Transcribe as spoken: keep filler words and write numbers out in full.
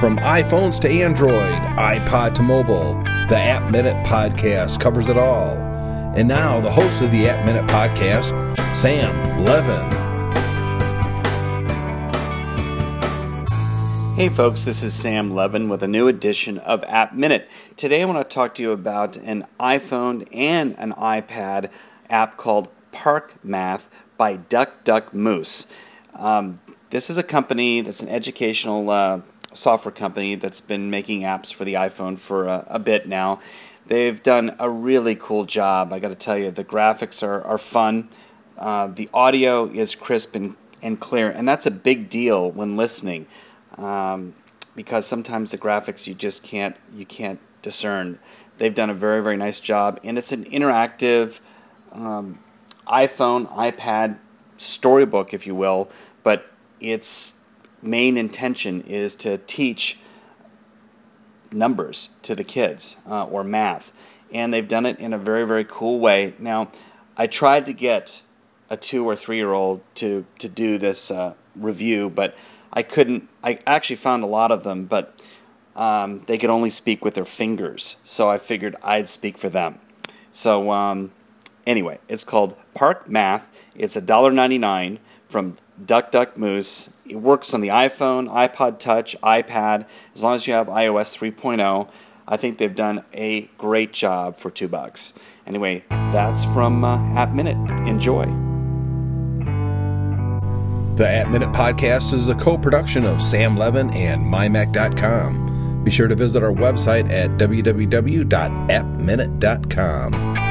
From iPhones to Android, iPod to mobile, the App Minute Podcast covers it all. And now, the host of the App Minute Podcast, Sam Levin. Hey folks, this is Sam Levin with a new edition of App Minute. Today I want to talk to you about an iPhone and an iPad app called Park Math by DuckDuckMoose. Um, this is a company that's an educational uh, software company that's been making apps for the iPhone for a, a bit now. They've done a really cool job. I got to tell you, the graphics are, are fun. Uh, the audio is crisp and, and clear, and that's a big deal when listening. Um, because sometimes the graphics you just can't you can't discern. They've done a very very nice job, and it's an interactive um, iPhone, iPad storybook, if you will. But its main intention is to teach numbers to the kids uh, or math, and they've done it in a very very cool way. Now, I tried to get a two or three year old to to do this uh, review, but I couldn't. I actually found a lot of them, but um, they could only speak with their fingers. So I figured I'd speak for them. So um, anyway, it's called Park Math. It's one dollar and ninety-nine cents from DuckDuckMoose. It works on the iPhone, iPod Touch, iPad, as long as you have i O S three point oh. I think they've done a great job for two bucks. Anyway, that's from uh, App Minute. Enjoy. The App Minute Podcast is a co-production of Sam Levin and my mac dot com. Be sure to visit our website at w w w dot app minute dot com.